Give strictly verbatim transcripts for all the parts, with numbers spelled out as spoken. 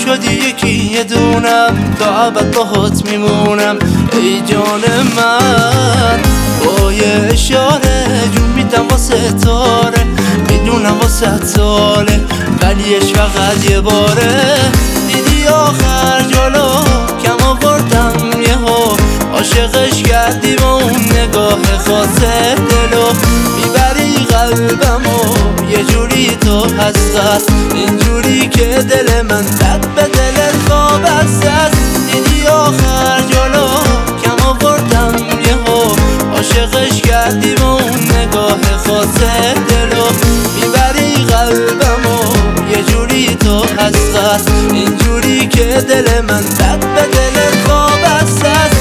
شدی یکی یه دونم، تا ابد باهات میمونم ای جان من. با یه اشاره جون میدم واسه تاره، میدونم واسه ساله ولیش فقط یه باره. دیدی آخر جلو کم آوردم یهو، عاشقش کردی با اون نگاه خاصه دلو. میبری قلبمو یه جوری تو هست، اینجوری که دل من دد به دلت وابسته است. دیدی آخر جلو کم آوردم یهو، عاشقش کردی با اون نگاه خاصه دلو. میبری قلبمو یه جوری تو هست، اینجوری که دل من دد به دلت وابسته است.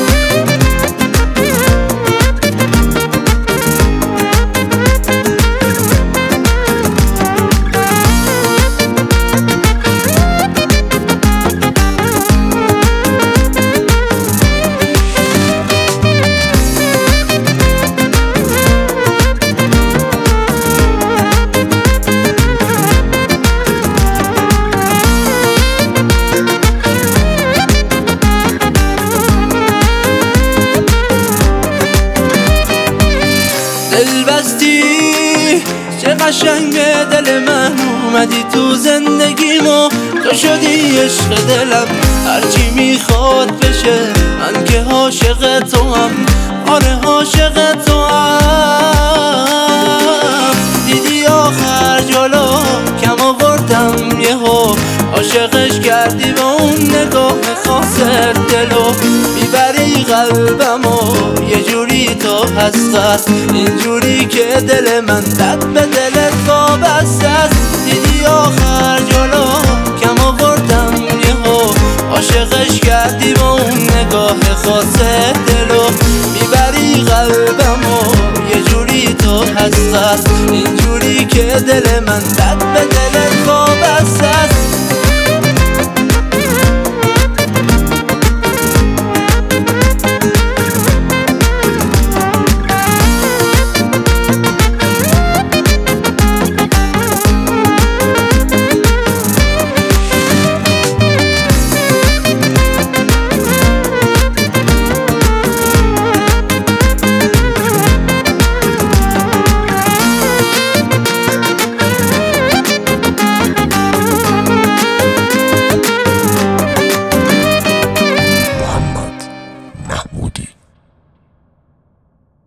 دل بستی چه قشنگه دل من، اومدی تو زندگیمو، تو شدی عشق دلم. هرچی میخواد بشه من که عاشق تو هم، آره عاشق تو هم. دیدی آخر جلو کم آوردم یهو، عاشقش کردی با اون نگاه خاص دلو. میبری قلبمو یه جوری تو هست، اینجوری که دل من دد به دلت وابسته است. دیدی آخر جلو کم آوردم یهو، عاشقش کردی با اون نگاه خاص دلو. میبری قلبمو یه جوری تو هست، اینجوری که دل من دد به دلت وابسته است.